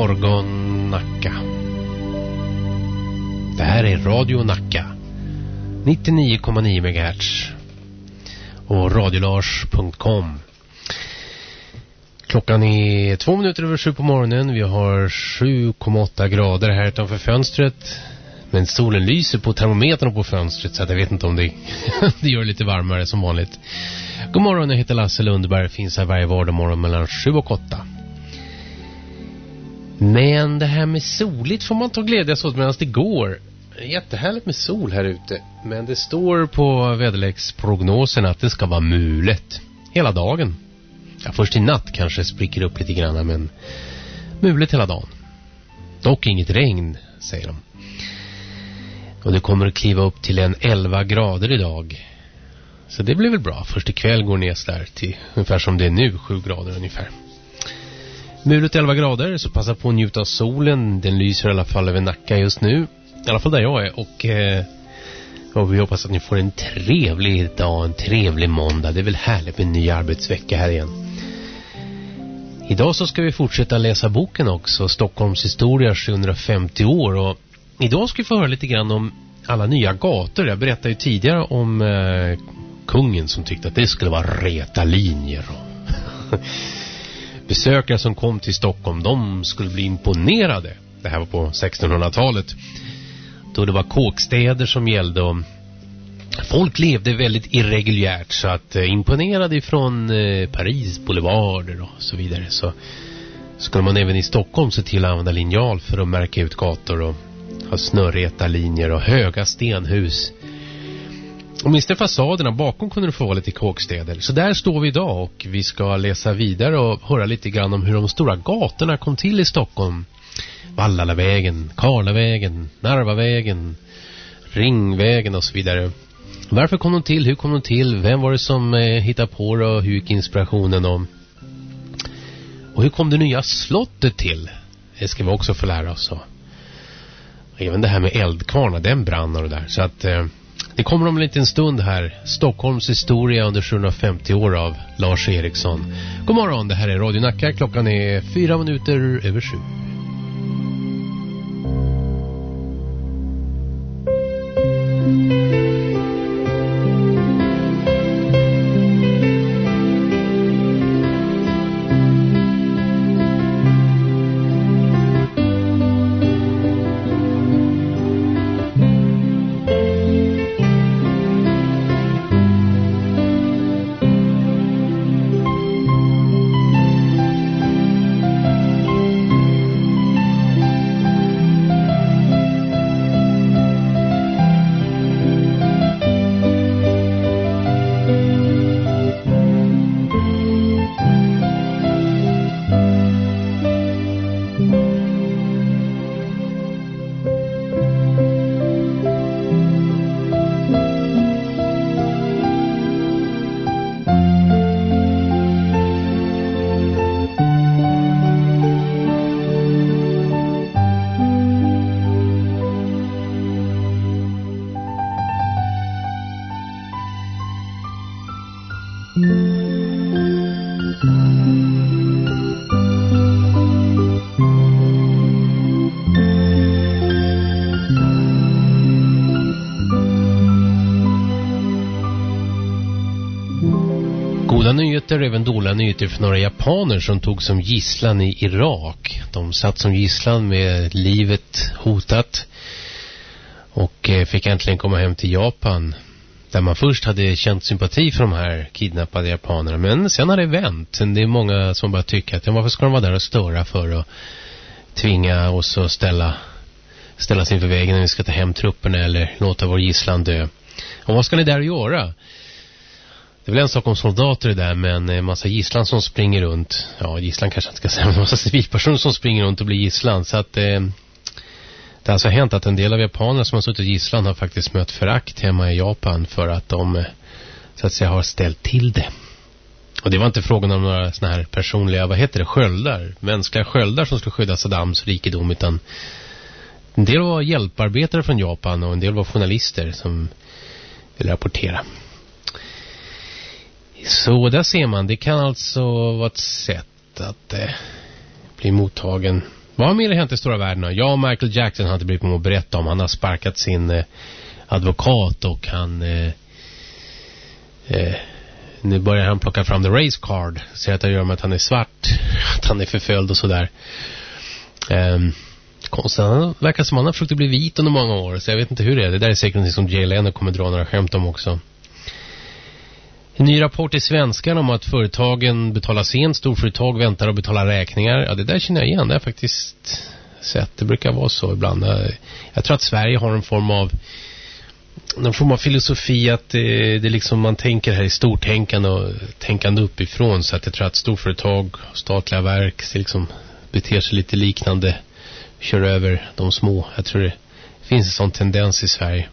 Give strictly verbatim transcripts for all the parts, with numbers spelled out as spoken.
morgon Nacka. Det här är Radio Nacka nittionio komma nio megahertz och radiolars punkt com. Klockan är två minuter över sju på morgonen. Vi har sju komma åtta grader här utanför fönstret. Men solen lyser på termometern på fönstret, så att jag vet inte om det, det gör det lite varmare som vanligt. God morgon, jag heter Lasse Lundberg. Finns här varje vardagsmorgon mellan sju och åtta. Men det här med soligt får man ta glädjas åt medan det går. Jättehärligt med sol här ute. Men det står på väderleksprognosen att det ska vara mulet hela dagen. Ja, först i natt kanske spricker upp lite grann, men mulet hela dagen. Dock inget regn, säger de. Och det kommer att kliva upp till en elva grader idag. Så det blir väl bra. Först ikväll går ner där till ungefär som det är nu, sju grader ungefär. Mulet elva grader, så passa på att njuta av solen. Den lyser i alla fall över Nacka just nu. I alla fall där jag är. Och, eh, och vi hoppas att ni får en trevlig dag, en trevlig måndag. Det är väl härligt med en ny arbetsvecka här igen. Idag så ska vi fortsätta läsa boken också. Stockholms historia sjuhundrafemtio år. Och idag ska vi få höra lite grann om alla nya gator. Jag berättade ju tidigare om eh, kungen som tyckte att det skulle vara reta linjer. Och besökare som kom till Stockholm, de skulle bli imponerade. Det här var på sextonhundratalet. Då det var kåkstäder som gällde och folk levde väldigt irreguljärt, så att eh, imponerade ifrån eh, Paris boulevarder och så vidare, så skulle man även i Stockholm se till att använda linjal för att märka ut gator och ha snörreta linjer och höga stenhus. Och minst fasaderna bakom kunde det få vara lite kåkstäder. Så där står vi idag och vi ska läsa vidare och höra lite grann om hur de stora gatorna kom till i Stockholm. Vallalavägen, Karlavägen, Narvavägen, Ringvägen och så vidare. Varför kom de till? Hur kom de till? Vem var det som eh, hittade på det och hur gick inspirationen om? Och hur kom det nya slottet till? Det ska vi också få lära oss. Och även det här med eldkvarnar, den brann och det där. Så att eh, det kommer om en liten stund här. Stockholms historia under sjuhundrafemtio år av Lars Eriksson. God morgon, det här är Radio Nacka. Klockan är fyra minuter över sju. Även dåliga nyheter för några japaner som tog som gisslan i Irak. De satt som gisslan med livet hotat och fick äntligen komma hem till Japan, där man först hade känt sympati för de här kidnappade japanerna, men sen har det vänt. Sen det är många som bara tycker att ja, varför ska de vara där och störa för att tvinga oss att ställa, ställa sig inför vägen när vi ska ta hem trupperna eller låta vår gisslan dö. Och vad ska ni där göra? Det är väl en sak om soldater det där, men en massa gisslan som springer runt. Ja, gisslan kanske inte ska säga, men en massa civilpersoner som springer runt och blir gisslan. Så att eh, det har alltså hänt att en del av japanerna som har suttit i gisslan har faktiskt mött förakt hemma i Japan för att de så att säga har ställt till det. Och det var inte frågan om några såna här personliga, vad heter det, sköldar, mänskliga sköldar som skulle skydda Saddams rikedom, utan en del var hjälparbetare från Japan och en del var journalister som ville rapportera. Så där ser man, det kan alltså vara ett sätt att eh, bli mottagen Vad har mer hänt i stora världen? Ja, Michael Jackson har inte blivit på att berätta om. Han har sparkat sin eh, advokat och han... Eh, eh, nu börjar han plocka fram the race card. Säger att det gör med att han är svart. Att han är förföljd och sådär. Eh, konstigt. Han verkar som han har försökt bli vit under många år. Så jag vet inte hur det är. Det där är säkert något som Jay Leno kommer dra några skämt om också. En ny rapport i Svenskan om att företagen betalar sent, storföretag väntar och betalar räkningar. Ja, det där känner jag igen. Det har faktiskt sett. Det brukar vara så ibland. Jag tror att Sverige har en form av någon form av filosofi att det, det liksom man tänker här i stortänkande och tänkande uppifrån. Så att jag tror att storföretag och statliga verk liksom beter sig lite liknande. Kör över de små. Jag tror det finns en sån tendens i Sverige.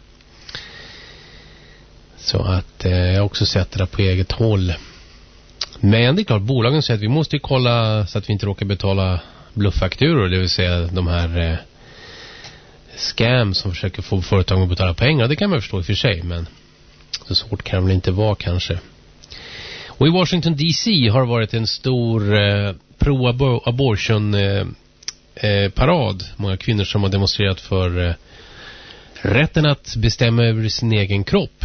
Så att eh, jag har också sett det där på eget håll. Men det är klart, bolagen säger att vi måste ju kolla så att vi inte råkar betala blufffakturor. Det vill säga de här eh, scam som försöker få företagen att betala pengar. Det kan man förstå i och för sig, men så svårt kan det väl inte vara kanske. Och i Washington D C har det varit en stor eh, pro-abortion eh, eh, parad. Många kvinnor som har demonstrerat för eh, rätten att bestämma över sin egen kropp.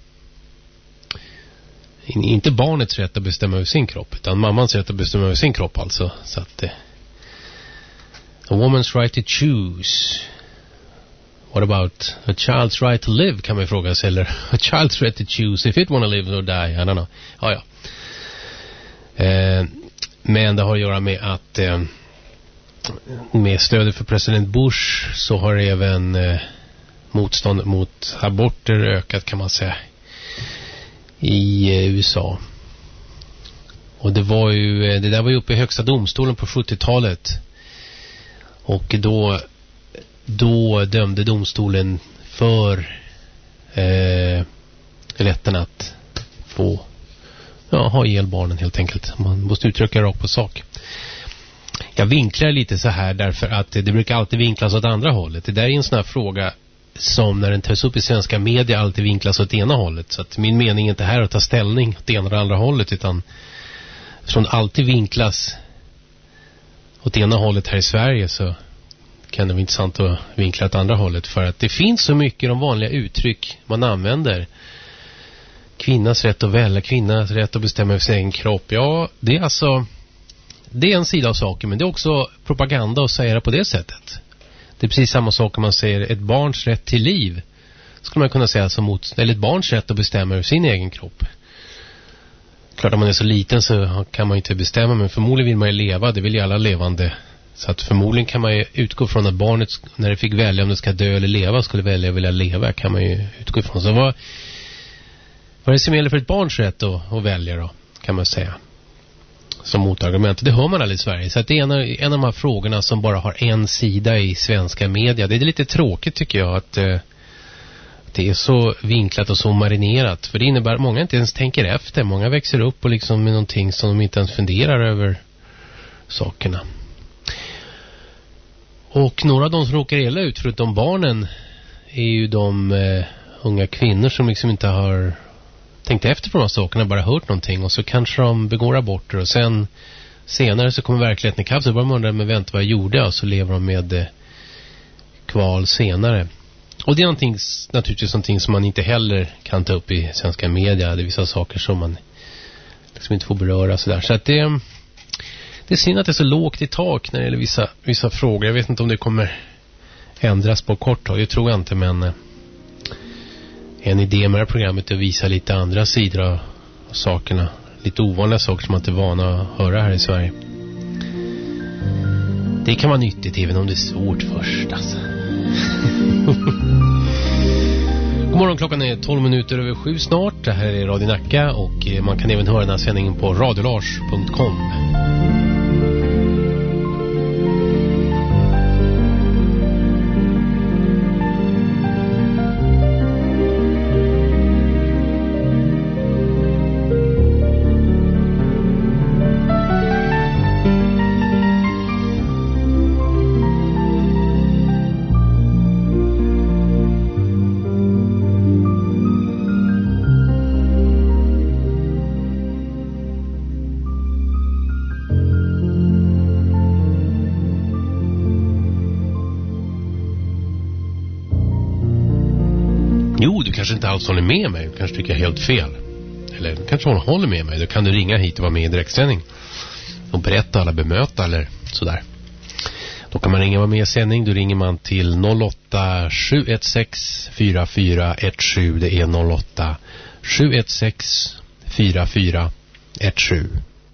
Inte barnets rätt att bestämma över sin kropp, utan mammans rätt att bestämma över sin kropp alltså. Så att eh, a woman's right to choose. What about a child's right to live, kan man fråga sig. Eller a child's right to choose if it wanna live or die. I don't know. Ja, ja. Eh, men det har att göra med att eh, med stödet för president Bush så har även eh, motstånd mot aborter ökat, kan man säga, i eh, U S A. Och det var ju det där var ju uppe i högsta domstolen på sjuttiotalet. Och då då dömde domstolen för eh, rätten att få ja, ha ihjäl barnen helt enkelt. Man måste uttrycka rakt på sak. Jag vinklar lite så här därför att det brukar alltid vinklas åt andra hållet. Det där är en sån här fråga som när den tas upp i svenska media alltid vinklas åt ena hållet. Så att min mening är inte här att ta ställning åt ena eller andra hållet, utan eftersom det alltid vinklas åt ena hållet här i Sverige så kan det vara intressant att vinkla åt andra hållet. För att det finns så mycket de vanliga uttryck man använder. Kvinnas rätt att välja, kvinnas rätt att bestämma över sin egen kropp. Ja, det är alltså det är en sida av saken, men det är också propaganda att säga det på det sättet. Det är precis samma sak om man säger ett barns rätt till liv. Skulle man kunna säga som mot, eller ett barns rätt att bestämma över sin egen kropp. Klart att man är så liten så kan man inte bestämma, men förmodligen vill man ju leva, det vill ju alla levande. Så att förmodligen kan man ju utgå från att barnet, när det fick välja om det ska dö eller leva, skulle välja vilja leva, kan man ju utgå ifrån. Så vad, vad är det som gäller för ett barns rätt att, att välja då, kan man säga, som motargument? Det hör man aldrig i Sverige. Så att det är en av, en av de här frågorna som bara har en sida i svenska media. Det är lite tråkigt tycker jag att eh, det är så vinklat och så marinerat. För det innebär att många inte ens tänker efter. Många växer upp och liksom med någonting som de inte ens funderar över sakerna. Och några av de som råkar illa ut förutom barnen är ju de eh, unga kvinnor som liksom inte har tänkt efter på de här sakerna, bara hört någonting och så kanske de begår aborter och sen senare så kommer verkligheten ikapp, så bara man undrar, men vänta vad jag gjorde, och så lever de med eh, kval senare. Och det är någonting, naturligtvis någonting som man inte heller kan ta upp i svenska media. Det är vissa saker som man liksom inte får beröra sådär. Så att det, det är synd att det är så lågt i tak när det gäller vissa, vissa frågor. Jag vet inte om det kommer ändras på kort tag, det tror jag inte, men eh, en idé med det här programmet är att visa lite andra sidor av sakerna. Lite ovanliga saker som man inte är vana att höra här i Sverige. Det kan vara nyttigt även om det är svårt först alltså. God morgon, klockan är tolv minuter över sju snart. Det här är Radio Nacka och man kan även höra den här sändningen på radiolars punkt com. kanske inte alls håller med mig. Du kanske tycker jag helt fel. Eller kanske hon håller med mig. Då kan du ringa hit och vara med i direktsändning. Och berätta eller bemöta eller sådär. Då kan man ringa och vara med i sändning. Då ringer man till noll åtta sju ett sex fyra fyra ett sju. Det är noll åtta sju ett sex fyra fyra ett sju.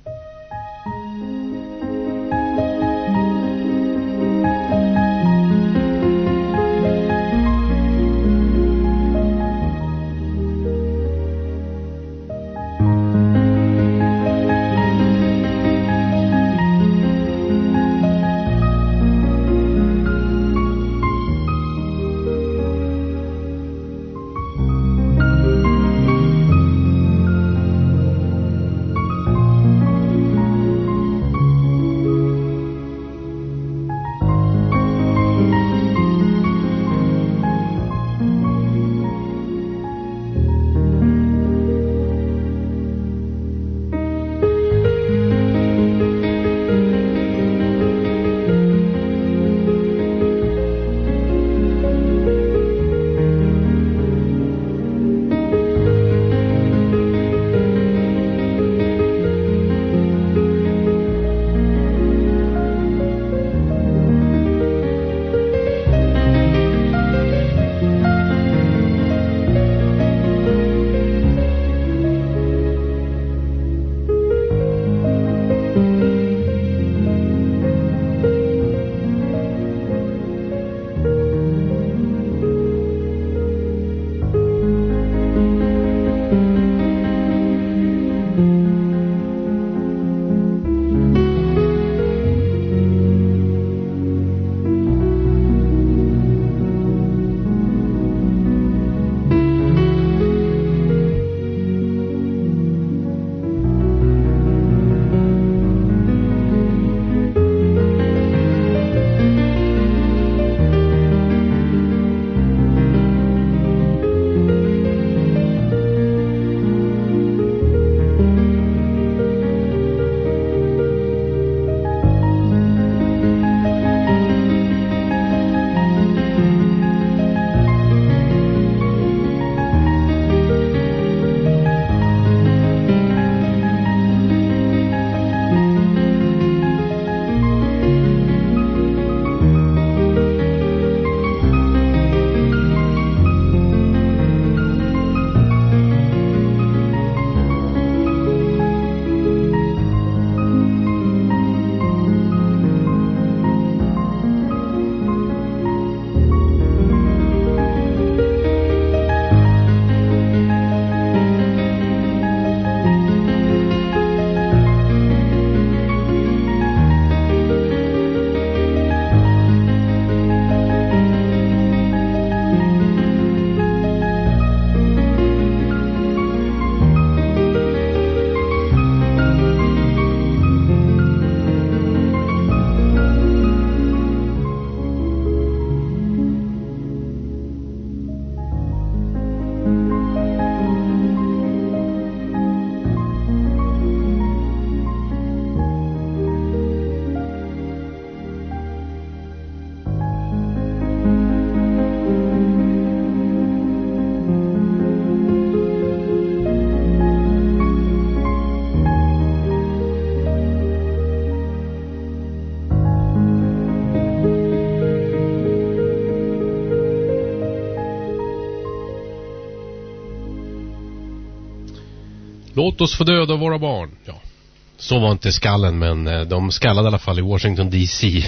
Låt oss få döda våra barn. Ja, så var inte skallen, men de skallade i alla fall i Washington D C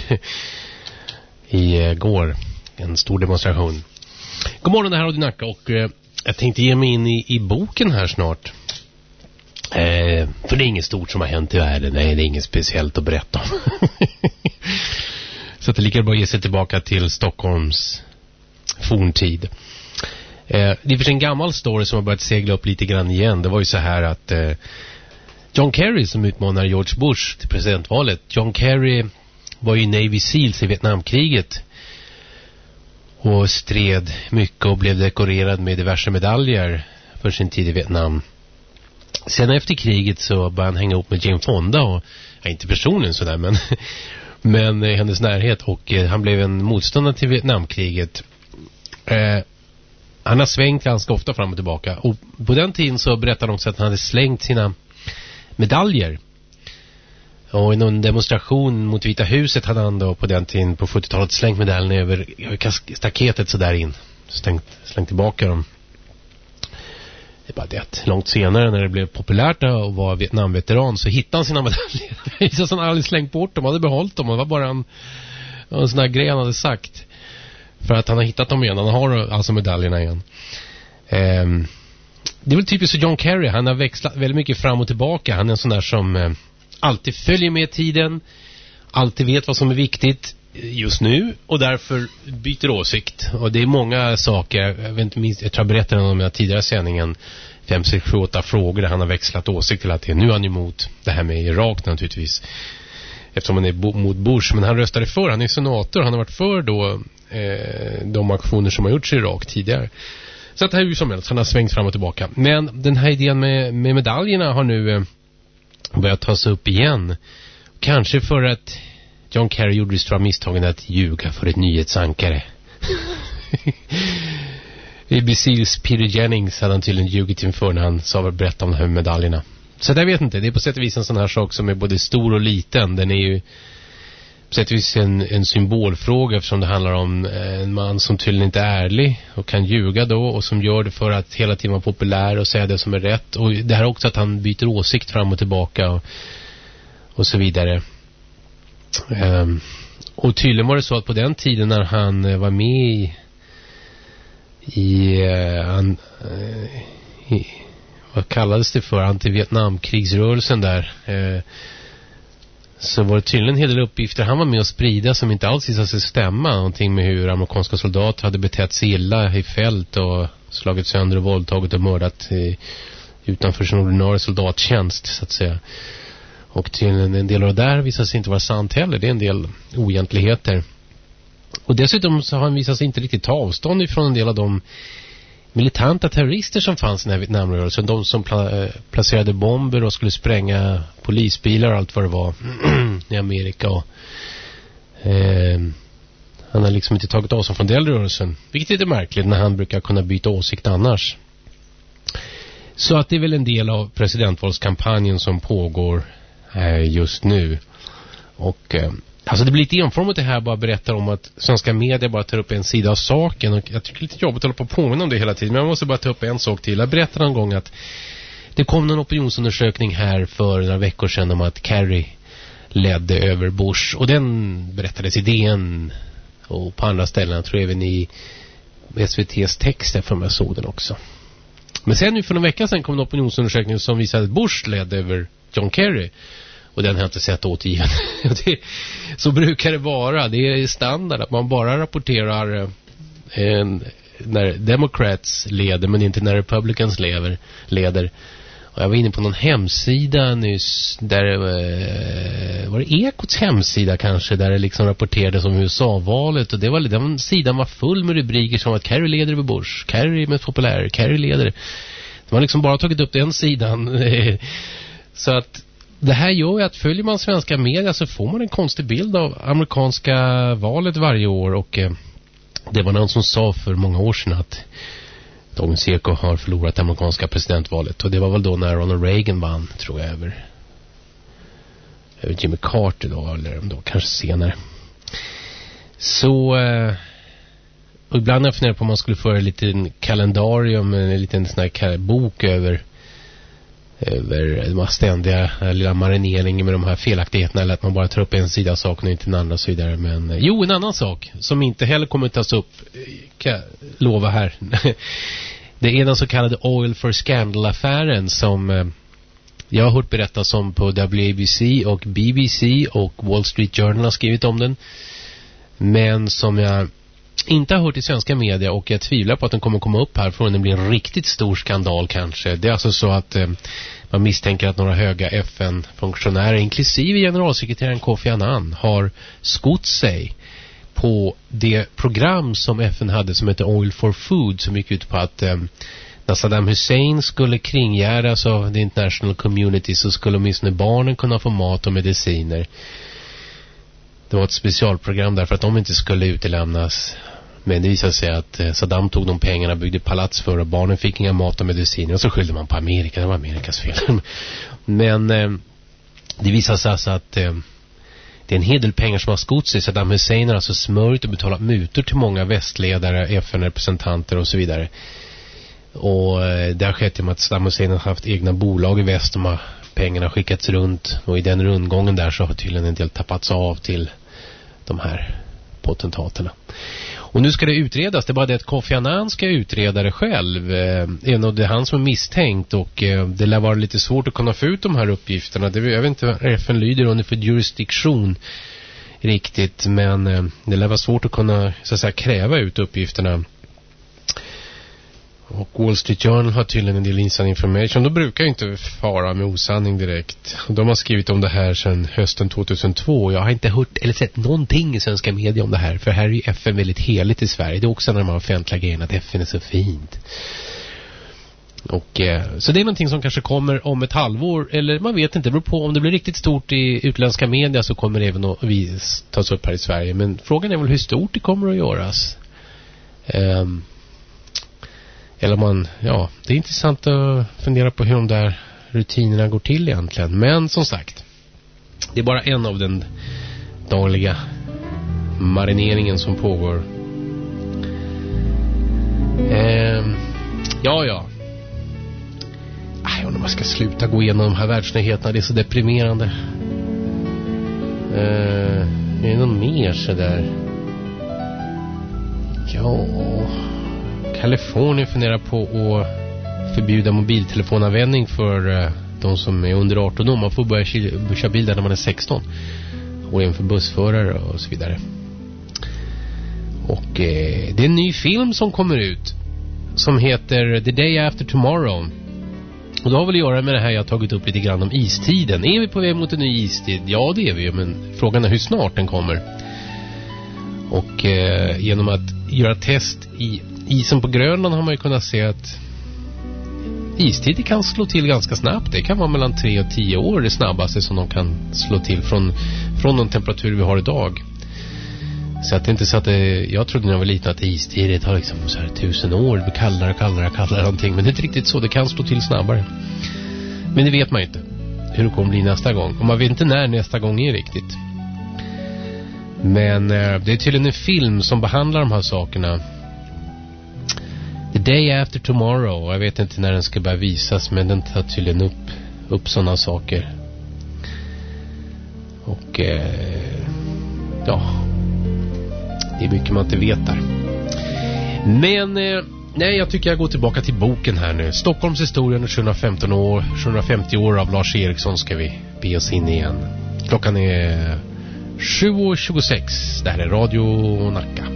i går. En stor demonstration. God morgon, det här är Nacka och eh, jag tänkte ge mig in i, i boken här snart. Eh, för det är inget stort som har hänt i världen. Nej, det är inget speciellt att berätta om. Så att det lika bra ge sig tillbaka till Stockholms forntid. Eh, det finns en gammal story som har börjat segla upp lite grann igen. Det var ju så här att eh, John Kerry som utmanar George Bush till presidentvalet. John Kerry var ju Navy Seals i Vietnamkriget och stred mycket och blev dekorerad med diverse medaljer för sin tid i Vietnam. Sen efter kriget så började han hänga ihop med Jane Fonda och, ja, inte personligen sådär, men, men i hennes närhet, och eh, han blev en motståndare till Vietnamkriget. Eh, han har svängt ganska ofta fram och tillbaka. Och på den tiden så berättade de också att han hade slängt sina medaljer. Och i någon demonstration mot Vita huset hade han då på den tiden på sjuttiotalet slängt medaljerna över staketet så där in. Slängt, slängt tillbaka dem. Det är bara det att långt senare när det blev populärt att vara Vietnamveteran så hittade han sina medaljer. Det visade sig att han aldrig slängt bort dem, han hade behållit dem. Det var bara en, en sån här grej han hade sagt. För att han har hittat dem igen. Han har alltså medaljerna igen. Um, det är väl typiskt för John Kerry. Han har växlat väldigt mycket fram och tillbaka. Han är en sån där som uh, alltid följer med tiden. Alltid vet vad som är viktigt just nu. Och därför byter åsikt. Och det är många saker. Jag vet inte minst, jag tror jag berättade om den tidigare sändningen. fem, sex, sju, åtta frågor där han har växlat åsikt till att nu är han emot det här med Irak naturligtvis. Eftersom han är bo- mot Bush. Men han röstade för. Han är senator. Han har varit för då eh, de aktioner som har gjorts i Irak tidigare. Så att det här är ju som helst. Han har svängt fram och tillbaka. Men den här idén med, med medaljerna har nu eh, börjat tas upp igen. Kanske för att John Kerry gjorde det stora misstagen att ljuga för ett nyhetsankare. I B C:s Peter Jennings hade han tydligen ljugit inför när han sa att berätta om de här medaljerna. Så jag vet inte, det är på sätt och vis en sån här sak som är både stor och liten. Den är ju på sätt och vis en, en symbolfråga eftersom det handlar om en man som tydligen inte är ärlig och kan ljuga då och som gör det för att hela tiden vara populär och säga det som är rätt. Och det här också att han byter åsikt fram och tillbaka och, och så vidare. Um, och tydligen var det så att på den tiden när han var med i, i, uh, an, uh, i vad kallades det för, anti-Vietnamkrigsrörelsen där, uh, så var det tydligen en hel del uppgifter han var med att sprida som inte alls visade sig stämma. Någonting med hur amerikanska soldater hade betett sig illa i fält och slagit sönder och våldtagit och mördat i, utanför sin ordinarie soldattjänst så att säga. Och till en del av det där visade sig inte vara sant heller. Det är en del oegentligheter. Och dessutom så har han visat sig inte riktigt ta avstånd ifrån en del av de militanta terrorister som fanns i den här Vietnamrörelsen. De som pla- placerade bomber och skulle spränga polisbilar och allt vad det var i Amerika. Och, eh, han har liksom inte tagit avstånd från den rörelsen. Vilket är lite märkligt när han brukar kunna byta åsikt annars. Så att det är väl en del av presidentvalskampanjen som pågår just nu. Och eh, alltså det blir lite enformigt det här, bara berättar om att svenska media bara tar upp en sida av saken, och jag tycker det är lite jobbigt att hålla på och påminna om det hela tiden, men jag måste bara ta upp en sak till. Jag berättade en gång att det kom en opinionsundersökning här för några veckor sedan om att Kerry ledde över Bush, och den berättades i D N och på andra ställen, jag tror även i S V T:s texter för mig såg den också. Men sen nu för några veckor sedan kom en opinionsundersökning som visade att Bush ledde över John Kerry. Och den har jag inte sett återgiven. det, så brukar det vara. Det är standard att man bara rapporterar eh, när Democrats leder men inte när Republicans lever, leder. Och jag var inne på någon hemsida nyss där eh, var det Ekots hemsida kanske, där det liksom rapporterades om U S A-valet, och det var, den sidan var full med rubriker som att Kerry leder över Bush, Kerry är mest populär, Kerry leder. De har liksom bara tagit upp den sidan. Så att det här gör ju att följer man svenska media så får man en konstig bild av amerikanska valet varje år. Och eh, det var någon som sa för många år sedan att Dagens Eko har förlorat amerikanska presidentvalet. Och det var väl då när Ronald Reagan vann, tror jag, över, över Jimmy Carter då, eller då kanske senare. Så eh, och ibland har jag funderat på om man skulle föra en liten kalendarium, en liten sån här bok över över de här ständiga lilla marineringen med de här felaktigheterna, eller att man bara tar upp en sida av saken och inte en annan och så vidare. Men jo, en annan sak som inte heller kommer att tas upp, kan jag lova här. Det är den så kallade Oil for Scandal-affären som jag har hört berättas om på W A B C och B B C, och Wall Street Journal har skrivit om den. Men som jag inte har hört i svenska media, och jag tvivlar på att den kommer komma upp här för att den blir en riktigt stor skandal kanske. Det är alltså så att eh, man misstänker att några höga F N-funktionärer, inklusive generalsekreteraren Kofi Annan, har skott sig på det program som F N hade som heter Oil for Food, som gick ut på att eh, när Saddam Hussein skulle kringgärdas av the international community så skulle åtminstone barnen kunna få mat och mediciner. Det var ett specialprogram därför att de inte skulle utelämnas Men det visade sig att Saddam tog de pengarna, byggde palats för och barnen fick inga mat och mediciner och så skyllde man på Amerika. Det var Amerikas fel. Men eh, det visade sig alltså att eh, det är en hel del pengar som har skott sig. Saddam Hussein har alltså smörjt och betalat mutor till många västledare, F N-representanter och så vidare. Och eh, det har skett genom att Saddam Hussein har haft egna bolag i väst. De har pengarna skickats runt och i den rundgången där så har tydligen en del tappats av till de här potentaterna. Och nu ska det utredas. Det är bara det att Kofi Annan ska utreda det själv. Eh, en av det är han som är misstänkt och eh, det lär vara lite svårt att kunna få ut de här uppgifterna. Det, jag vet inte vad F N lyder under för jurisdiktion riktigt, men eh, det lär vara svårt att kunna så att säga kräva ut uppgifterna. Och Wall Street Journal har tydligen en del inside information. De brukar inte fara med osanning direkt. De har skrivit om det här sedan hösten tjugohundratvå. Jag har inte hört eller sett någonting i svenska media om det här. För här är ju F N väldigt heligt i Sverige. Det är också när man offentliga grejen att F N är så fint. Och, eh, så det är någonting som kanske kommer om ett halvår. Eller man vet inte, det beror på. Om det blir riktigt stort i utländska media så kommer det även att vi tas upp här i Sverige. Men frågan är väl hur stort det kommer att göras. Ehm... Eller man, ja, det är intressant att fundera på hur de där rutinerna går till egentligen. Men som sagt, det är bara en av den dagliga marineringen som pågår. Ehm, ja, ja. Jag undrar om man ska sluta gå igenom de här världsnyheterna. Det är så deprimerande. Ehm, är det någon mer så där? Ja... Kalifornien funderar på att förbjuda mobiltelefonanvändning för de som är under arton år. Man får börja köra bil där när man är sexton. Och även för bussförare och så vidare. Och eh, det är en ny film som kommer ut som heter The Day After Tomorrow. Och det har väl att göra med det här jag har tagit upp lite grann om istiden. Är vi på väg mot en ny istid? Ja, det är vi ju, men frågan är hur snart den kommer. Och eh, genom att göra test i isen på Grönland har man ju kunnat se att istider kan slå till ganska snabbt. Det kan vara mellan tre och tio år det snabbaste som de kan slå till från, från de temperaturer vi har idag. Så att det är inte så att det, jag trodde när jag var liten att istider tar liksom så här tusen år. Det blir kallare, kallare, kallare någonting. Men det är inte riktigt så. Det kan slå till snabbare. Men det vet man ju inte hur det kommer bli nästa gång. Och man vet inte när nästa gång är riktigt. Men eh, det är tydligen en film som behandlar de här sakerna. The Day After Tomorrow. Jag vet inte när den ska börja visas, men den tar tydligen upp, upp sådana saker. Och eh, ja, det är mycket man inte vet där. Men eh, nej, jag tycker jag går tillbaka till boken här nu. Stockholms historien tjugohundrafemton år, tjugohundrafemtio år av Lars Eriksson ska vi be oss in igen. Klockan är sju och tjugosex. Det här är Radio Nacka.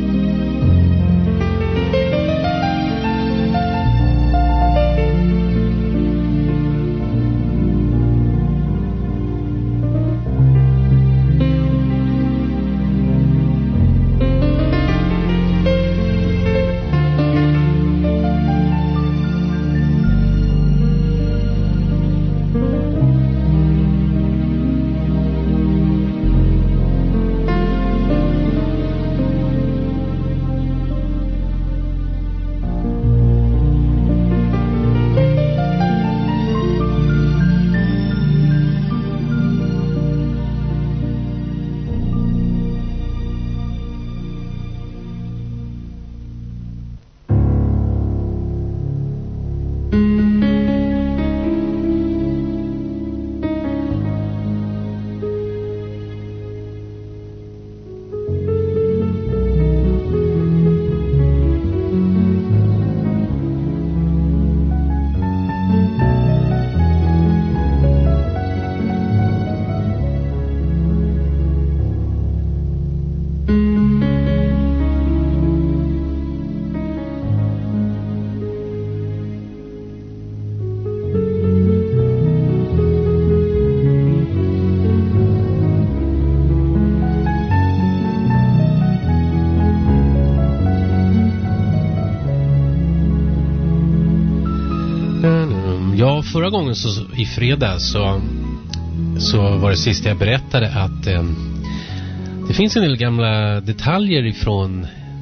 Ja, förra gången så, i fredag så, så var det sista jag berättade att eh, det finns en del gamla detaljer ifrån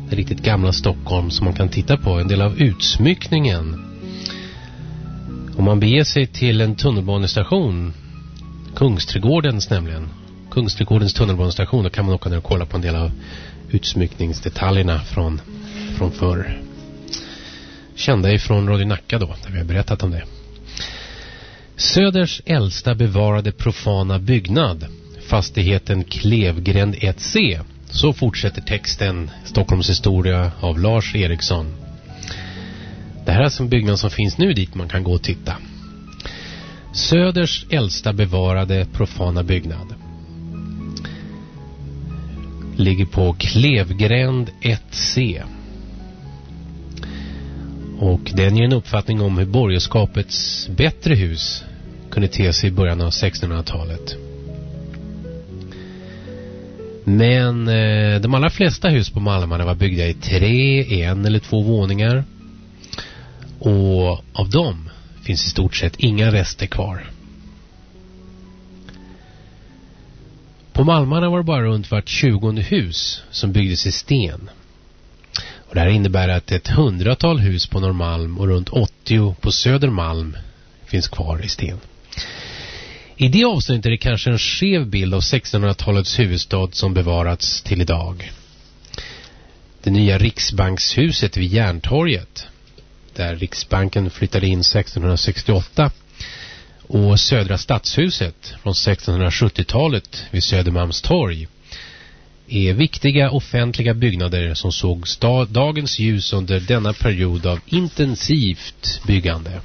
det riktigt gamla Stockholm som man kan titta på, en del av utsmyckningen. Om man beger sig till en tunnelbanestation, Kungsträdgårdens nämligen, Kungsträdgårdens tunnelbanestation, då kan man åka ner och kolla på en del av utsmyckningsdetaljerna från, från förr. Kända ifrån Radio Nacka då, där vi har berättat om det. Söders äldsta bevarade profana byggnad, fastigheten Klevgränd ett C. Så fortsätter texten Stockholms historia av Lars Eriksson. Det här är alltså en byggnad som finns nu dit man kan gå och titta. Söders äldsta bevarade profana byggnad ligger på Klevgränd ett C. Och den ger en uppfattning om hur borgerskapets bättre hus kunde te sig i början av sextonhundratalet. Men eh, de allra flesta hus på Malmarna var byggda i tre, en eller två våningar. Och av dem finns i stort sett inga rester kvar. På Malmarna var det bara runt vart tjugonde hus som byggdes i sten. Och det här innebär att ett hundratal hus på Norrmalm och runt åttio på Södermalm finns kvar i sten. I det avsnittet är det kanske en skev bild av sextonhundratalets huvudstad som bevarats till idag. Det nya Riksbankshuset vid Järntorget, där Riksbanken flyttade in sextonhundrasextioåtta, och Södra Stadshuset från sextonhundrasjuttiotalet vid Södermalmstorg är viktiga offentliga byggnader som såg stad, dagens ljus under denna period av intensivt byggande.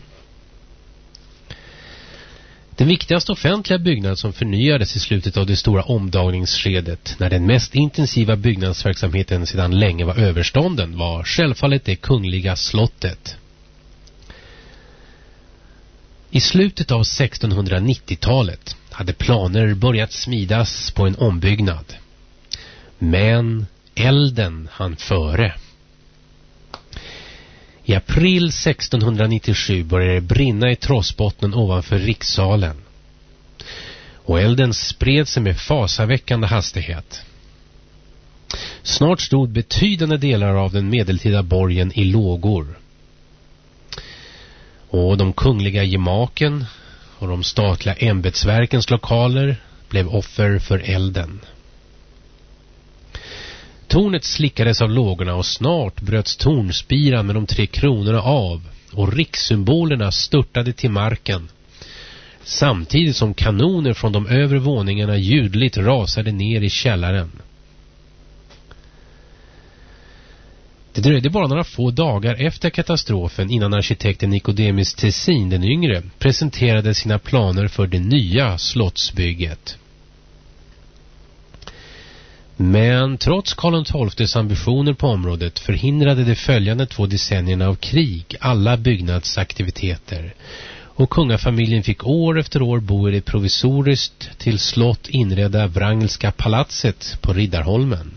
Den viktigaste offentliga byggnad som förnyades i slutet av det stora omdagningsskedet, när den mest intensiva byggnadsverksamheten sedan länge var överstånden, var självfallet det kungliga slottet. I slutet av sextonhundranittiotalet hade planer börjat smidas på en ombyggnad. Men elden hann före. I april sextonhundranittiosju började det brinna i trossbottnen ovanför rikssalen. Och elden spred sig med fasaväckande hastighet. Snart stod betydande delar av den medeltida borgen i lågor. Och de kungliga gemaken och de statliga ämbetsverkens lokaler blev offer för elden. Tornet slickades av lågorna och snart bröts tornspiran med de tre kronorna av och rikssymbolerna störtade till marken, samtidigt som kanoner från de övre våningarna ljudligt rasade ner i källaren. Det dröjde bara några få dagar efter katastrofen innan arkitekten Nicodemus Tessin den yngre presenterade sina planer för det nya slottsbygget. Men trots Karl den tolftes ambitioner på området förhindrade de följande två decennierna av krig alla byggnadsaktiviteter, och kungafamiljen fick år efter år bo i det provisoriskt till slott inredda Wrangelska palatset på Riddarholmen.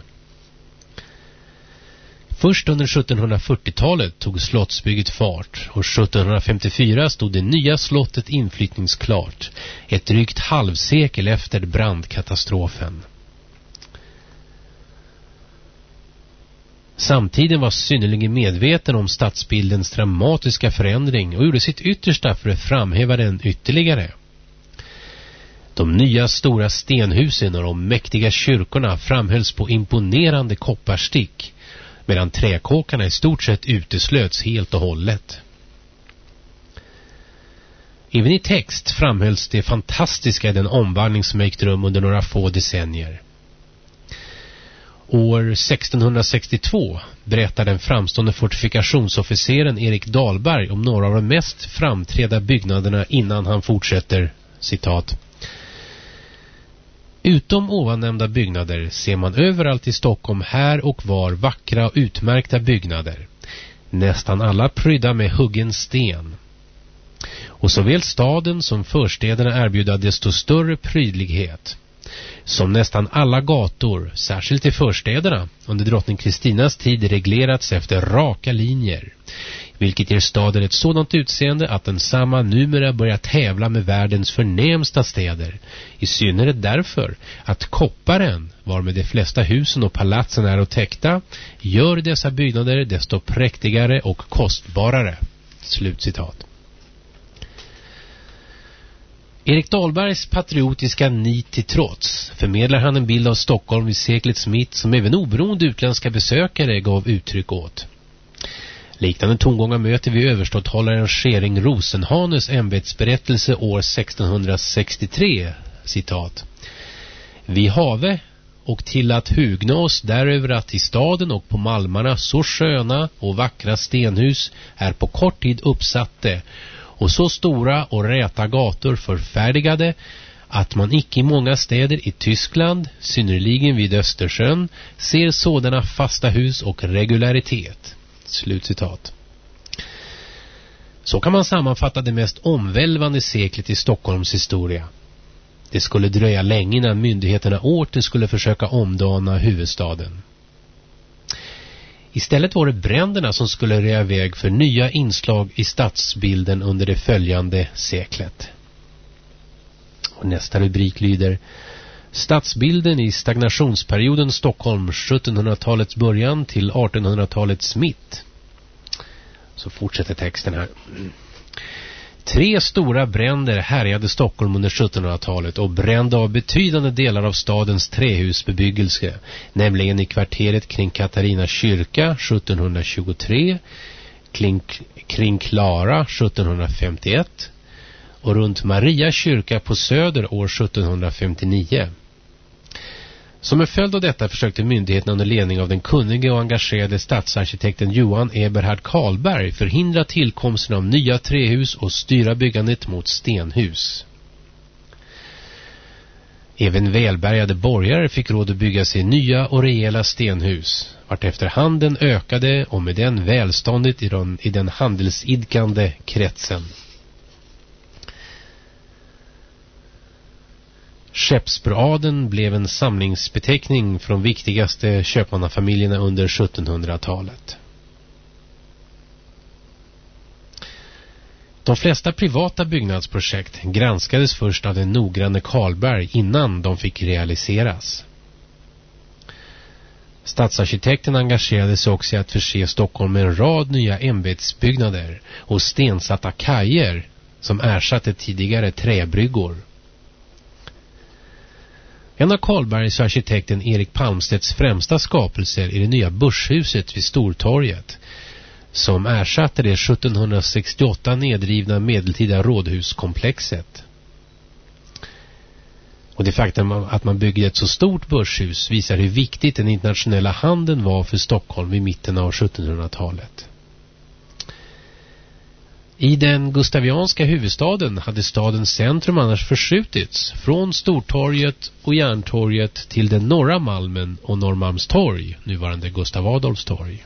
Först under sjuttonhundrafyrtiotalet tog slottsbygget fart, och sjuttonhundrafemtiofyra stod det nya slottet inflyttningsklart, ett drygt halvsekel efter brandkatastrofen. Samtiden var synnerligen medveten om stadsbildens dramatiska förändring och gjorde sitt yttersta för att framhäva den ytterligare. De nya stora stenhusen och de mäktiga kyrkorna framhölls på imponerande kopparstick, medan träkåkarna i stort sett uteslöts helt och hållet. Även i text framhölls det fantastiska i den omvandling som ägt rum under några få decennier. År sextonhundrasextiotvå berättar den framstående fortifikationsofficeren Erik Dahlberg om några av de mest framträdande byggnaderna innan han fortsätter, citat: Utom ovannämnda byggnader ser man överallt i Stockholm här och var vackra och utmärkta byggnader, nästan alla prydda med huggen sten. Och såväl staden som förstäderna erbjuda desto större prydlighet. Som nästan alla gator, särskilt i förstäderna, under drottning Kristinas tid reglerats efter raka linjer. vilket ger staden ett sådant utseende att den samma numera börjar tävla med världens förnämsta städer, i synnerhet därför att kopparen, varmed de flesta husen och palatsen är och täckta, gör dessa byggnader desto präktigare och kostbarare. Slutcitat. Erik Dahlbergs patriotiska nit till trots förmedlar han en bild av Stockholm vid seklets mitt som även oberoende utländska besökare gav uttryck åt. Liknande tongångar möter vi överståthållaren Schering Rosenhanes ämbetsberättelse år sextonhundrasextiotre, citat. Vi have och till att hugna oss däröver att i staden och på malmarna så sköna och vackra stenhus är på kort tid uppsatte och så stora och räta gator förfärdigade att man icke i många städer i Tyskland, synnerligen vid Östersjön, ser sådana fasta hus och regularitet. Slutcitat. Så kan man sammanfatta det mest omvälvande seklet i Stockholms historia. Det skulle dröja länge innan myndigheterna åter skulle försöka omdana huvudstaden. Istället var det bränderna som skulle röja väg för nya inslag i stadsbilden under det följande seklet. Och nästa rubrik lyder: Stadsbilden i stagnationsperioden Stockholm sjuttonhundratalets början till artonhundratalets mitt. Så fortsätter texten här. Tre stora bränder härjade Stockholm under sjuttonhundratalet och brände av betydande delar av stadens trähusbebyggelse, nämligen i kvarteret kring Katarina kyrka sjuttonhundratjugotre, kring, kring Klara sjuttonhundrafemtioett och runt Maria kyrka på Söder år sjuttonhundrafemtionio. Som en följd av detta försökte myndigheterna under ledning av den kunnige och engagerade stadsarkitekten Johan Eberhard Karlberg förhindra tillkomsten av nya trähus och styra byggandet mot stenhus. Även välbärgade borgare fick råd att bygga sig nya och rejäla stenhus, vart efter handeln ökade och med den välståndet i den, i den handelsidkande kretsen. Skeppsbroaden blev en samlingsbeteckning från viktigaste köpmannafamiljerna under sjuttonhundratalet. De flesta privata byggnadsprojekt granskades först av den noggranne Karlberg innan de fick realiseras. Stadsarkitekten engagerade sig också i att förse Stockholm med en rad nya ämbetsbyggnader och stensatta kajer som ersatte tidigare träbryggor. En av Karlbergs och arkitekten Erik Palmstedts främsta skapelser är det nya börshuset vid Stortorget, som ersatte det sjuttonhundrasextioåtta nedrivna medeltida rådhuskomplexet. Och det faktum att man byggde ett så stort börshus visar hur viktigt den internationella handeln var för Stockholm i mitten av sjuttonhundratalet. I den gustavianska huvudstaden hade stadens centrum annars förskjutits från Stortorget och Järntorget till den norra Malmen och Norrmalmstorg, nuvarande Gustav Adolfs torg.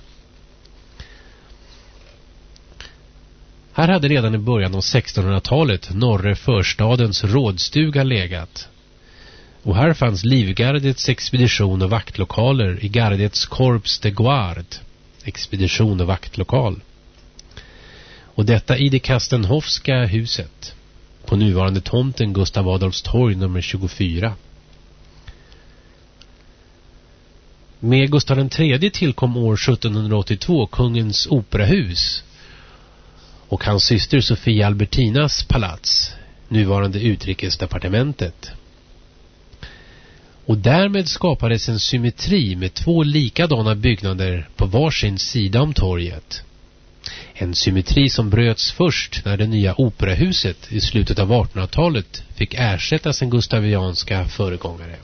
Här hade redan i början av sextonhundratalet norra förstadens rådstuga legat. Och här fanns livgardets expedition och vaktlokaler i gardets Corps de Guard, expedition och vaktlokal. Och detta i det Kastenhoffska huset på nuvarande tomten Gustav Adolfs torg nummer tjugofyra. Med Gustav den tredje tillkom år sjuttonhundraåttiotvå kungens operahus och hans syster Sofia Albertinas palats, nuvarande utrikesdepartementet. Och därmed skapades en symmetri med två likadana byggnader på varsin sida om torget. En symmetri som bröts först när det nya operahuset i slutet av artonhundratalet fick ersätta sin gustavianska föregångare.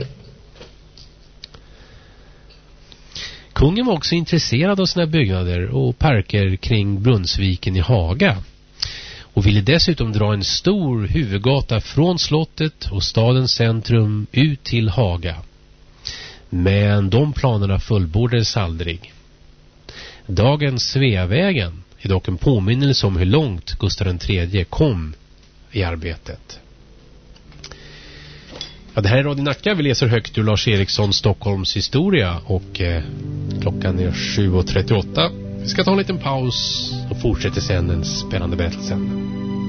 Kungen var också intresserad av sina byggnader och parker kring Brunnsviken i Haga och ville dessutom dra en stor huvudgata från slottet och stadens centrum ut till Haga. Men de planerna fullbordades aldrig. Dagens Sveavägen är dock en påminnelse om hur långt Gustav den tredje kom i arbetet. Ja, det här är Radio Nacka. Vi läser högt ur Lars Erikssons Stockholms historia och eh, klockan är sju och trettioåtta. Vi Vi ska ta en liten paus och fortsätta sen den spännande berättelsen.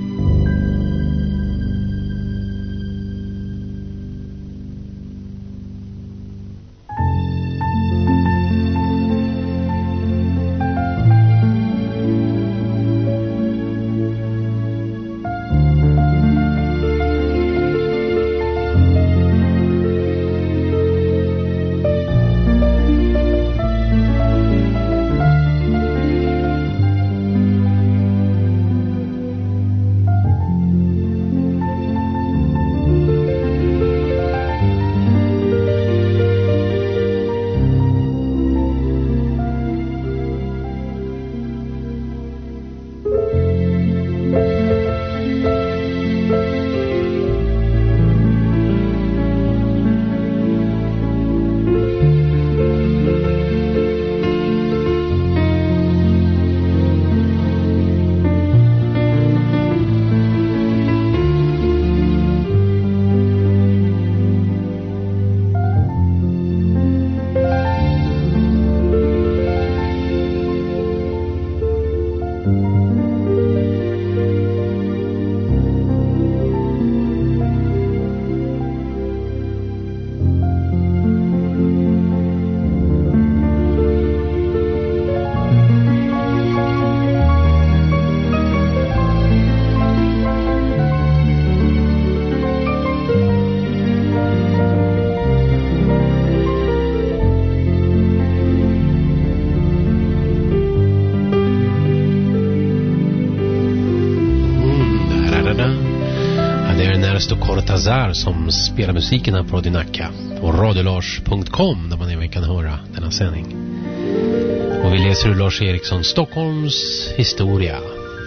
Cortazar som spelar musiken här på Radio Nacka och radiolars punkt com där man även kan höra denna sändning. Och vi läser ur Lars Eriksson Stockholms historia.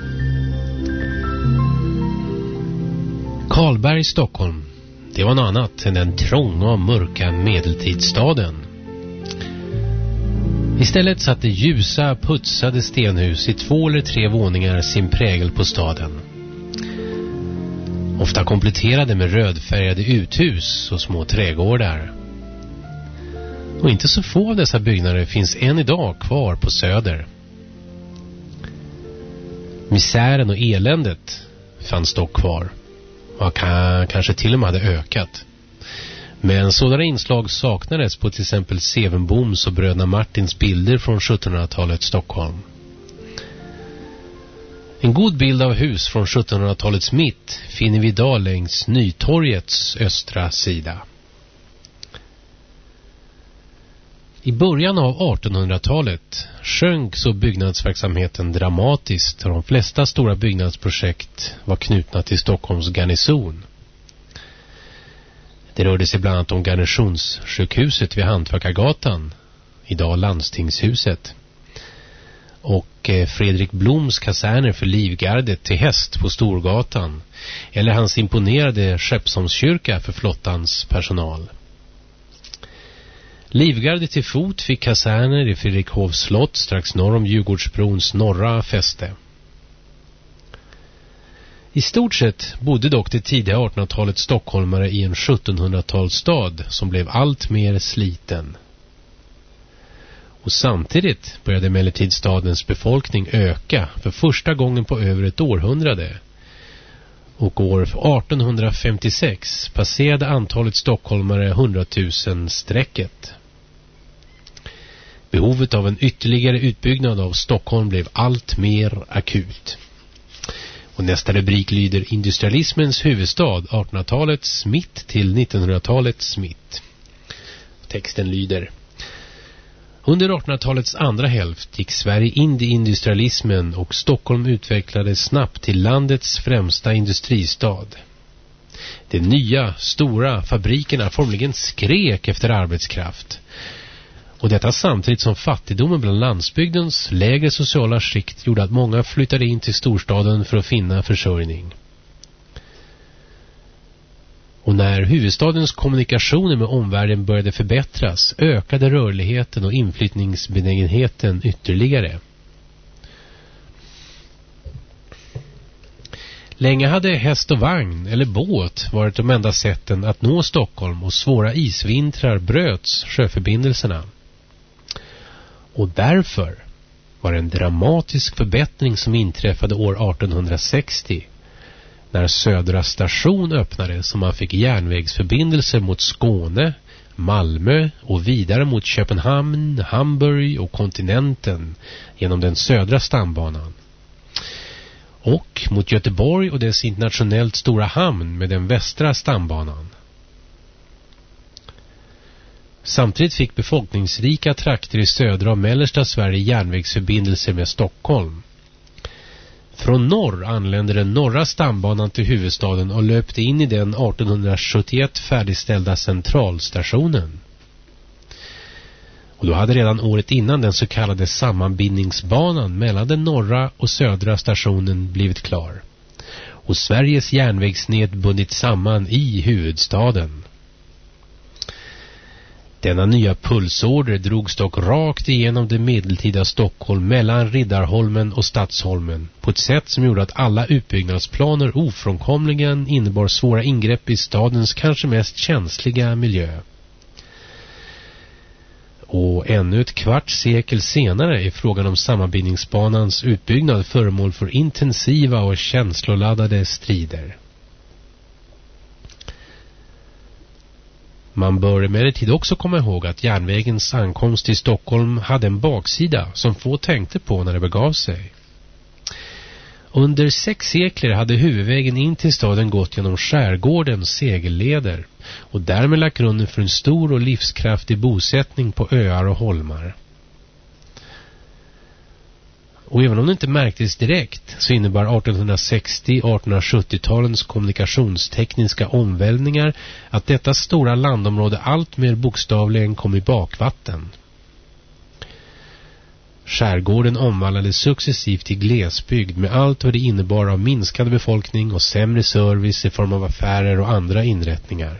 Karlberg, Stockholm. Det var något annat än den trånga och mörka medeltidsstaden. Istället satte ljusa, putsade stenhus i två eller tre våningar sin prägel på staden. Ofta kompletterade med rödfärgade uthus och små trädgårdar. Och inte så få av dessa byggnader finns än idag kvar på Söder. Misären och eländet fanns dock kvar. Och kanske till och med hade ökat. Men sådana inslag saknades på till exempel Sevenboms och bröderna Martins bilder från sjuttonhundratalets Stockholm. En god bild av hus från sjuttonhundratalets mitt finner vi idag längs Nytorgets östra sida. I början av artonhundratalet sjönk så byggnadsverksamheten dramatiskt och de flesta stora byggnadsprojekt var knutna till Stockholms garnison. Det rörde sig bland annat om garnisonssjukhuset vid Hantverkargatan, idag landstingshuset, och Fredrik Bloms kaserner för livgardet till häst på Storgatan, eller hans imponerade Skeppsholmskyrka för flottans personal. Livgardet till fot fick kaserner i Fredrikshovs slott strax norr om Djurgårdsbrons norra fäste. I stort sett bodde dock det tidiga artonhundratalets stockholmare i en sjuttonhundratalsstad som blev allt mer sliten. Och samtidigt började emellertid stadens befolkning öka för första gången på över ett århundrade. Och år artonhundrafemtiosex passerade antalet stockholmare hundratusen strecket. Behovet av en ytterligare utbyggnad av Stockholm blev allt mer akut. Och nästa rubrik lyder Industrialismens huvudstad, artonhundratalets mitt till nittonhundratalets mitt. Texten lyder: Under artonhundratalets andra hälft gick Sverige in i industrialismen och Stockholm utvecklades snabbt till landets främsta industristad. De nya, stora fabrikerna formligen skrek efter arbetskraft. Och detta samtidigt som fattigdomen bland landsbygdens lägre sociala skikt gjorde att många flyttade in till storstaden för att finna försörjning. Och när huvudstadens kommunikationer med omvärlden började förbättras ökade rörligheten och inflyttningsbenägenheten ytterligare. Länge hade häst och vagn eller båt varit de enda sätten att nå Stockholm och svåra isvintrar bröts sjöförbindelserna. Och därför var en dramatisk förbättring som inträffade år artonhundrasextio när Södra station öppnades, så man fick järnvägsförbindelser mot Skåne, Malmö och vidare mot Köpenhamn, Hamburg och kontinenten genom den södra stambanan. Och mot Göteborg och dess internationellt stora hamn med den västra stambanan. Samtidigt fick befolkningsrika trakter i södra och mellersta Sverige järnvägsförbindelser med Stockholm. Från norr anlände den norra stambanan till huvudstaden och löpte in i den artonhundrasjuttioett färdigställda centralstationen. Och då hade redan året innan den så kallade sammanbindningsbanan mellan den norra och södra stationen blivit klar. Och Sveriges järnvägsnät bundit samman i huvudstaden. Denna nya pulsorder drogs dock rakt igenom det medeltida Stockholm mellan Riddarholmen och Stadsholmen på ett sätt som gjorde att alla utbyggnadsplaner ofrånkomligen innebar svåra ingrepp i stadens kanske mest känsliga miljö. Och ännu ett kvart sekel senare är frågan om sammanbindningsbanans utbyggnad föremål för intensiva och känsloladdade strider. Man bör emellertid också komma ihåg att järnvägens ankomst till Stockholm hade en baksida som få tänkte på när det begav sig. Under sex sekler hade huvudvägen in till staden gått genom skärgårdens segelleder och därmed lagt grunden för en stor och livskraftig bosättning på öar och holmar. Och även om det inte märktes direkt så innebar artonhundrasextio och artonhundrasjuttiotalens kommunikationstekniska omvälvningar att detta stora landområde allt mer bokstavligen kom i bakvatten. Skärgården omvandlades successivt till glesbygd med allt vad det innebar av minskad befolkning och sämre service i form av affärer och andra inrättningar.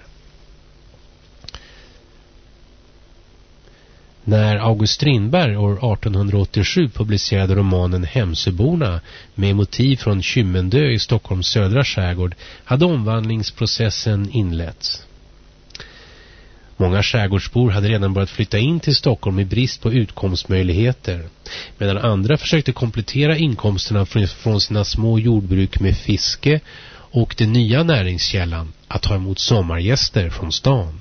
När August Strindberg år artonhundraåttiosju publicerade romanen Hemsöborna med motiv från Kymmendö i Stockholms södra skärgård hade omvandlingsprocessen inletts. Många skärgårdsbor hade redan börjat flytta in till Stockholm i brist på utkomstmöjligheter, medan andra försökte komplettera inkomsterna från sina små jordbruk med fiske och den nya näringskällan att ta emot sommargäster från stan.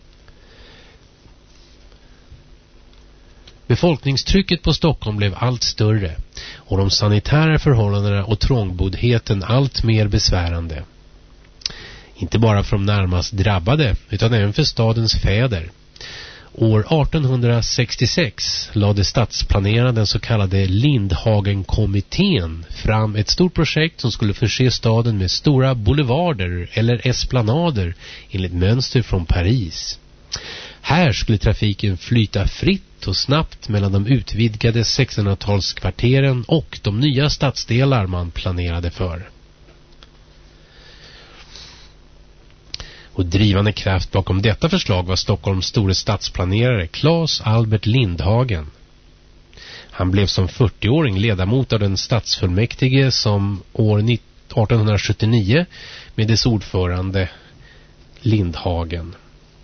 Befolkningstrycket på Stockholm blev allt större och de sanitära förhållandena och trångboddheten allt mer besvärande. Inte bara för de närmast drabbade utan även för stadens fäder. År artonhundrasextiosex lade stadsplanerarna den så kallade Lindhagenkommittén fram ett stort projekt som skulle förse staden med stora boulevarder eller esplanader enligt mönster från Paris. Här skulle trafiken flyta fritt och snabbt mellan de utvidgade sextonhundratalskvarteren och de nya stadsdelar man planerade för. Och drivande kraft bakom detta förslag var Stockholms store stadsplanerare Claes Albert Lindhagen. Han blev som fyrtioåring ledamot av den stadsfullmäktige som år artonhundrasjuttionio med dess ordförande Lindhagen.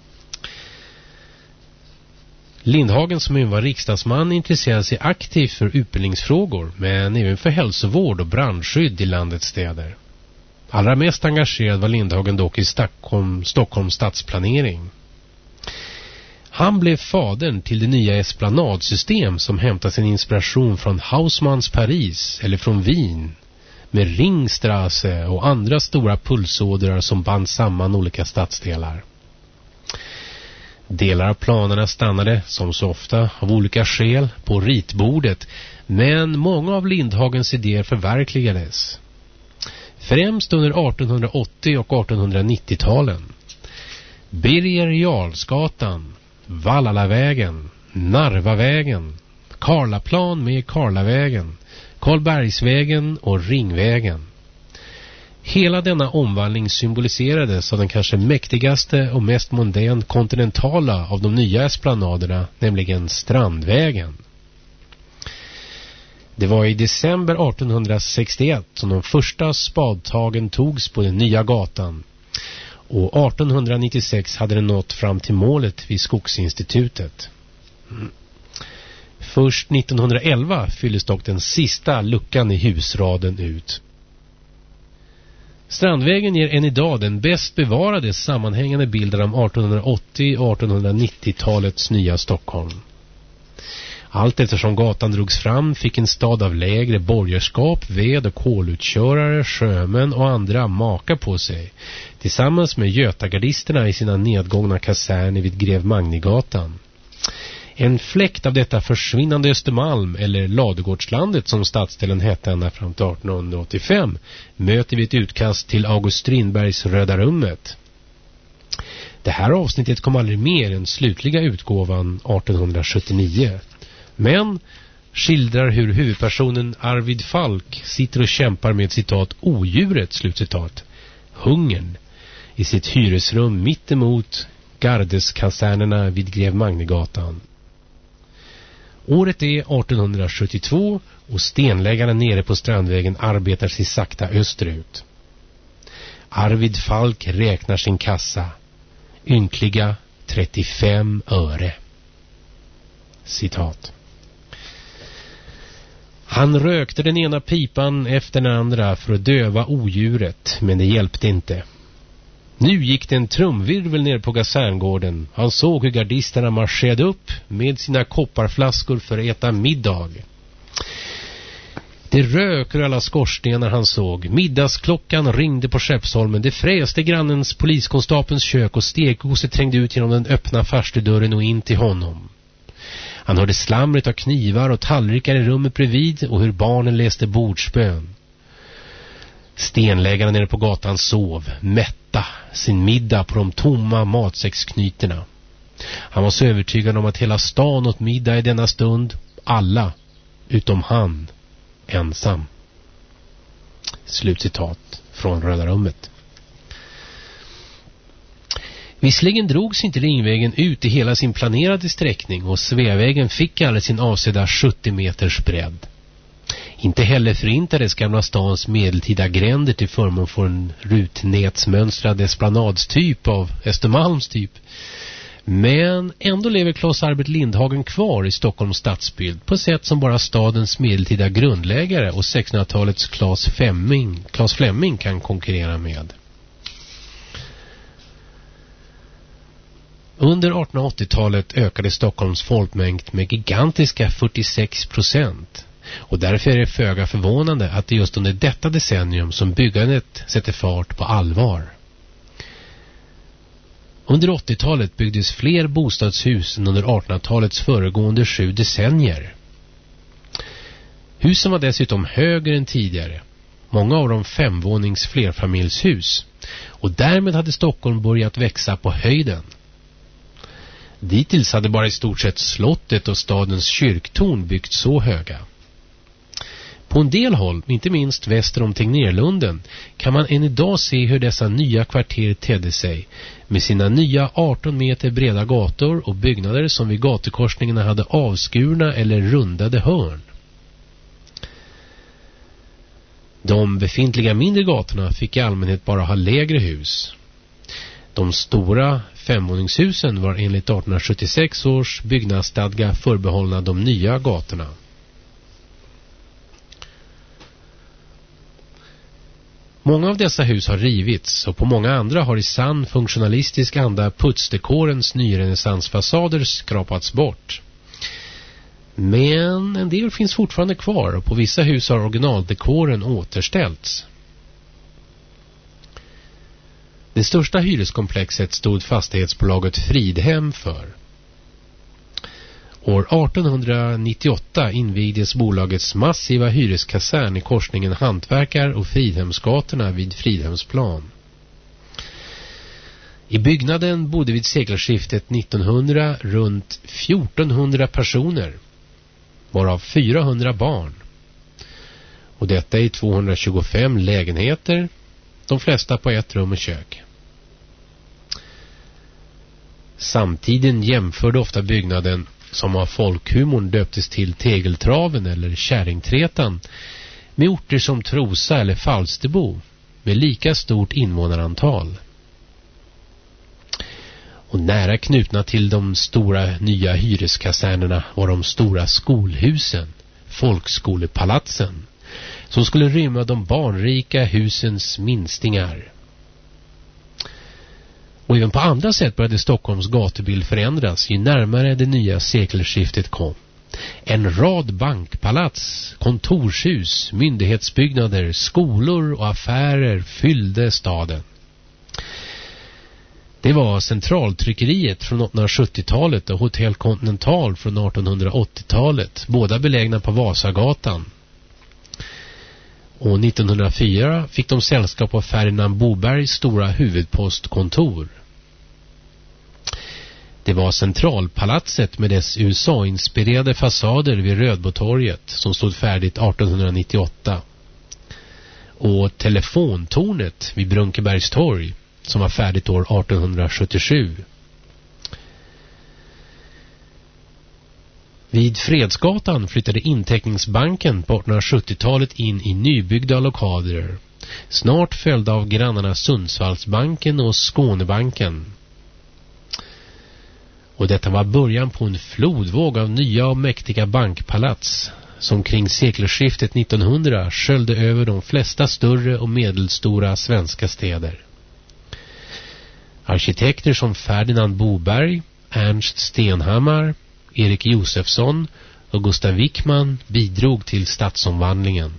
Lindhagen som ju var riksdagsman intresserade sig aktivt för utbildningsfrågor men även för hälsovård och brandskydd i landets städer. Allra mest engagerad var Lindhagen dock i Stockholm, Stockholms stadsplanering. Han blev fadern till det nya esplanadsystem som hämtar sin inspiration från Haussmanns Paris eller från Wien med Ringstrasse och andra stora pulsådrar som band samman olika stadsdelar. Delar av planerna stannade, som så ofta, av olika skäl på ritbordet, men många av Lindhagens idéer förverkligades. Främst under artonhundraåttio- och artonhundranittio-talen. Birger Jarlsgatan, Vallalavägen, Narvavägen, Karlaplan med Karlavägen, Karlbergsvägen och Ringvägen. Hela denna omvandling symboliserades av den kanske mäktigaste och mest mondänt kontinentala av de nya esplanaderna, nämligen Strandvägen. Det var i december artonhundrasextioett som de första spadtagen togs på den nya gatan och artonhundranittiosex hade den nått fram till målet vid Skogsinstitutet. Först nittonhundraelva fylldes dock den sista luckan i husraden ut. Strandvägen ger än idag den bäst bevarade sammanhängande bilden av artonhundraåttio- och artonhundranittiotalets nya Stockholm. Allt eftersom gatan drogs fram fick en stad av lägre borgerskap, ved- och kolutkörare, sjömän och andra maka på sig, tillsammans med götagardisterna i sina nedgångna kaserner vid Grev Magnigatan. En fläkt av detta försvinnande Östermalm, eller Ladugårdslandet som stadsdelen hette ända fram till artonhundraåttiofem, möter vi ett utkast till August Strindbergs Röda rummet. Det här avsnittet kom aldrig mer än slutliga utgåvan artonhundrasjuttionio, men skildrar hur huvudpersonen Arvid Falk sitter och kämpar med citat odjuret, slutcitat, hungern, i sitt hyresrum mitt emot gardeskasernerna vid Grev Magnigatan. Året är artonhundrasjuttiotvå och stenläggarna nere på Strandvägen arbetar sig sakta österut. Arvid Falk räknar sin kassa. Ynkliga trettiofem öre. Citat. Han rökte den ena pipan efter den andra för att döva odjuret, men det hjälpte inte. Nu gick det en trumvirvel ner på kaserngården. Han såg hur gardisterna marscherade upp med sina kopparflaskor för att äta middag. Det rök ur alla skorstenar han såg. Middagsklockan ringde på Skeppsholmen. Det fräste grannens poliskonstapens kök och stekgoset trängde ut genom den öppna farstudörren och in till honom. Han hörde slamret av knivar och tallrikar i rummet bredvid och hur barnen läste bordsbön. Stenläggarna nere på gatan sov, mätta, sin middag på de tomma matsäcksknyterna. Han var så övertygad om att hela stan åt middag i denna stund, alla, utom han, ensam. Slutcitat från Röda rummet. Visserligen drogs inte Ringvägen ut i hela sin planerade sträckning och Sveavägen fick aldrig sin avsedda sjuttio meters bredd. Inte heller förintades Gamla stans medeltida gränder till förmån för en rutnätsmönstrad esplanadstyp av Östermalms typ. Men ändå lever Claes Arbet Lindhagen kvar i Stockholms stadsbild på sätt som bara stadens medeltida grundläggare och sextonhundratalets Claes Fleming, Claes Fleming kan konkurrera med. Under artonhundraåttiotalet ökade Stockholms folkmängd med gigantiska fyrtiosex procent. Och därför är det föga förvånande att det just under detta decennium som byggandet sätter fart på allvar. Under åttiotalet byggdes fler bostadshus än under artonhundratalets föregående sju decennier. Husen var dessutom högre än tidigare. Många av dem femvånings flerfamiljshus. Och därmed hade Stockholm börjat växa på höjden. Dittills hade bara i stort sett slottet och stadens kyrktorn byggt så höga. På en del håll, inte minst väster om Tegnérlunden, kan man än idag se hur dessa nya kvarter tedde sig med sina nya arton meter breda gator och byggnader som vid gatukorsningarna hade avskurna eller rundade hörn. De befintliga mindre gatorna fick i allmänhet bara ha lägre hus. De stora femvåningshusen var enligt artonhundrasjuttiosex års byggnadsstadga förbehållna de nya gatorna. Många av dessa hus har rivits och på många andra har i sann funktionalistisk anda putsdekorens nyrenässansfasader skrapats bort. Men en del finns fortfarande kvar och på vissa hus har originaldekoren återställts. Det största hyreskomplexet stod fastighetsbolaget Fridhem för. År artonhundranittioåtta invigdes bolagets massiva hyreskasern i korsningen Hantverkar- och Fridhemsgatorna vid Fridhemsplan. I byggnaden bodde vid sekelskiftet nittonhundra runt fjortonhundra personer, varav fyrahundra barn. Och detta är tvåhundratjugofem lägenheter, de flesta på ett rum och kök. Samtiden jämförde ofta byggnaden, som av folkhumorn döptes till Tegeltraven eller Kärringträtan, med orter som Trosa eller Falsterbo med lika stort invånarantal. Och nära knutna till de stora nya hyreskasernerna var de stora skolhusen, folkskolepalatsen, som skulle rymma de barnrika husens minstingar. Och även på andra sätt började Stockholms gatubild förändras ju närmare det nya sekelskiftet kom. En rad bankpalats, kontorshus, myndighetsbyggnader, skolor och affärer fyllde staden. Det var Centraltryckeriet från åttahundrasjuttiotalet och Hotell Continental från artonhundraåttiotalet, båda belägna på Vasagatan. Och nittonhundrafyra fick de sällskap av Ferdinand Bobergs stora huvudpostkontor. Det var Centralpalatset med dess U S A-inspirerade fasader vid Rödbotorget som stod färdigt artonhundranittioåtta. Och telefontornet vid Brunkebergs torg som var färdigt år artonhundrasjuttiosju. Vid Fredsgatan flyttade Inteckningsbanken på artonhundrasjuttiotalet in i nybyggda lokaler, snart följda av grannarna Sundsvallsbanken och Skånebanken. Och detta var början på en flodvåg av nya och mäktiga bankpalats som kring sekelskiftet nittonhundra sköljde över de flesta större och medelstora svenska städer. Arkitekter som Ferdinand Boberg, Ernst Stenhammar, Erik Josefsson och Gustav Wickman bidrog till stadsomvandlingen.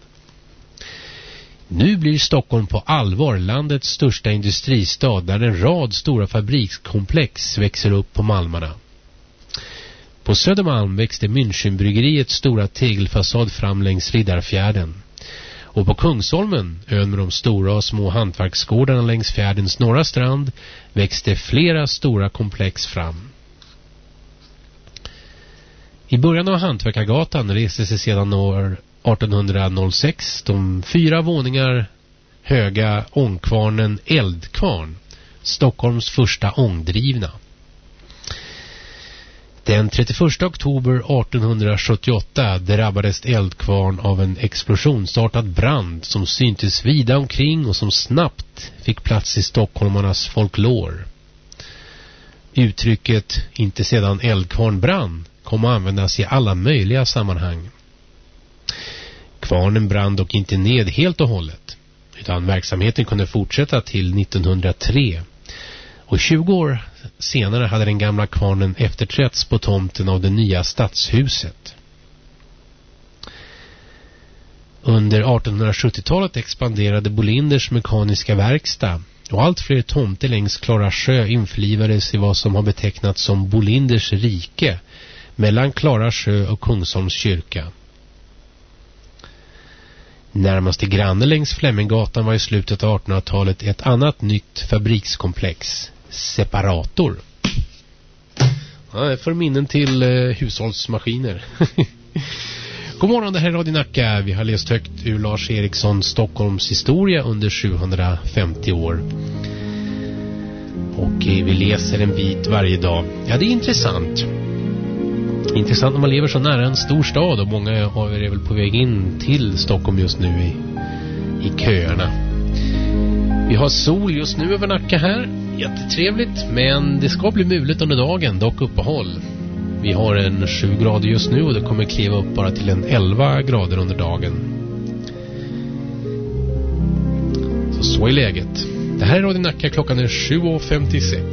Nu blir Stockholm på allvar landets största industristad där en rad stora fabrikskomplex växer upp på Malmarna. På Södermalm växte Münchenbryggeriets stora tegelfasad fram längs Riddarfjärden. Och på Kungsholmen, ön med de stora och små hantverksgårdarna längs fjärdens norra strand, växte flera stora komplex fram. I början av Hantverkargatan reste sig sedan år artonhundrasex de fyra våningar höga ångkvarnen Eldkvarn, Stockholms första ångdrivna. Den trettioförsta oktober artonhundrasjuttioåtta drabbades Eldkvarn av en explosionsartad brand som syntes vida omkring och som snabbt fick plats i stockholmarnas folklor. Uttrycket "inte sedan Eldkvarn brann" kom att användas i alla möjliga sammanhang. Kvarnen brann dock inte ned helt och hållet, utan verksamheten kunde fortsätta till nittonhundratre. Och tjugo år senare hade den gamla kvarnen efterträtts på tomten av det nya stadshuset. Under artonhundrasjuttiotalet expanderade Bolinders mekaniska verkstad och allt fler tomter längs Klara sjö införlivades i vad som har betecknats som Bolinders rike mellan Klara sjö och Kungsholms kyrka. Närmaste granne längs Fleminggatan var i slutet av artonhundratalet ett annat nytt fabrikskomplex, Separator. Ja, för minnen till eh, hushållsmaskiner. God morgon, det här är Radio Nacka. Vi har läst högt ur Lars Erikssons Stockholms historia under sjuhundrafemtio år. Och eh, vi läser en bit varje dag. Ja, det är intressant. Intressant när man lever så nära en stor stad, och många av er är väl på väg in till Stockholm just nu i, i köerna. Vi har sol just nu över Nacka här. Jättetrevligt, men det ska bli muligt under dagen, dock uppehåll. Vi har en sju grader just nu och det kommer kliva upp bara till en elva grader under dagen. Så så är läget. Det här är Radio Nacka, klockan är sju och femtiosex.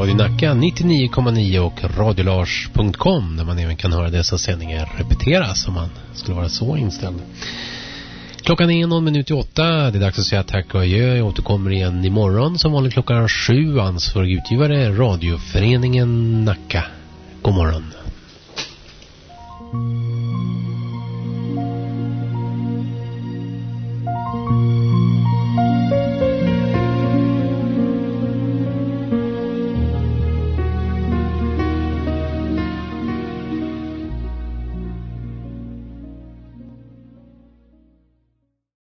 Radio Nacka nittionio komma nio och radiolars punkt com där man även kan höra dessa sändningar repeteras om man skulle vara så inställd. Klockan är någon minut i åtta. Det är dags att säga tack och adjö. Jag återkommer igen imorgon som vanligt klockan sju. Ansvarig utgivare Radioföreningen Nacka. God morgon.